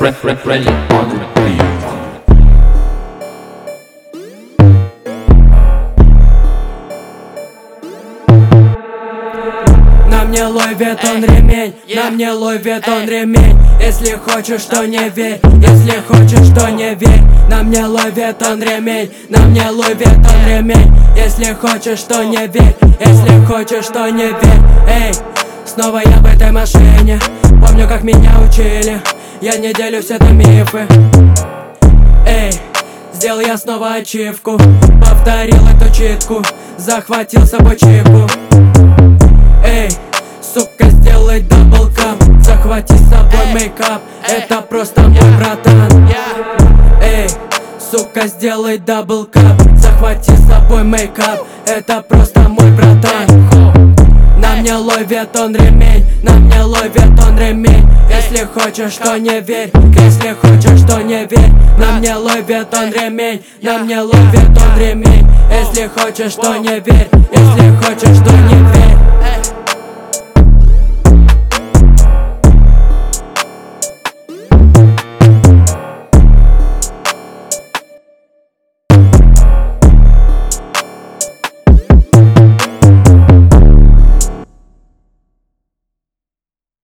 Friendly on the beat. На мне Луи Виттон ремень, на мне Луи Виттон ремень. Если хочешь, то не верь, если хочешь, то не верь. На мне Луи Виттон ремень, на мне Луи Виттон ремень. Если хочешь, то не верь, если хочешь, то не верь. Эй, снова я в этой машине. Помню, как меня учили, я не делюсь, это мифы. Эй, сделал я снова ачивку, повторил эту читку, захватил с собой чипу. Эй, сука, сделай даблкап, захвати с собой мейкап, это просто мой братан. Эй, сука, сделай даблкап, захвати с собой мейкап, это просто мой братан. На мне Луи Виттон ремень, на мне Луи Виттон ремень. Если хочешь, то не верь, если хочешь, то не верь. На мне Луи Виттон ремень, на мне Луи Виттон ремень. Если хочешь, то не верь, если хочешь, то не верь.